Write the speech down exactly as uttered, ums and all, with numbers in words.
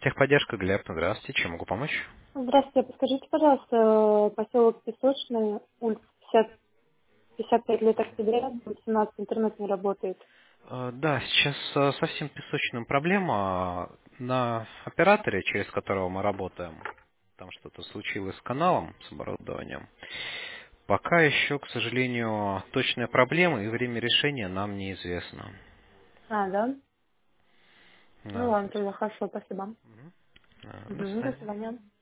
Техподдержка, Глеб. Здравствуйте. Чем могу помочь? Здравствуйте, подскажите, пожалуйста, э, поселок Песочный, улица пятьдесят, пятьдесят пять лет октября, восемнадцать, интернет не работает. Э, Да, сейчас э, совсем песочным проблема на операторе, через которого мы работаем. Там что-то случилось с каналом, с оборудованием. Пока еще, к сожалению, точная проблема и время решения нам неизвестно. А, да? Ну Да, то ладно, есть, тогда хорошо, спасибо. мгм. Э, До Мгм, до свидания. свидания.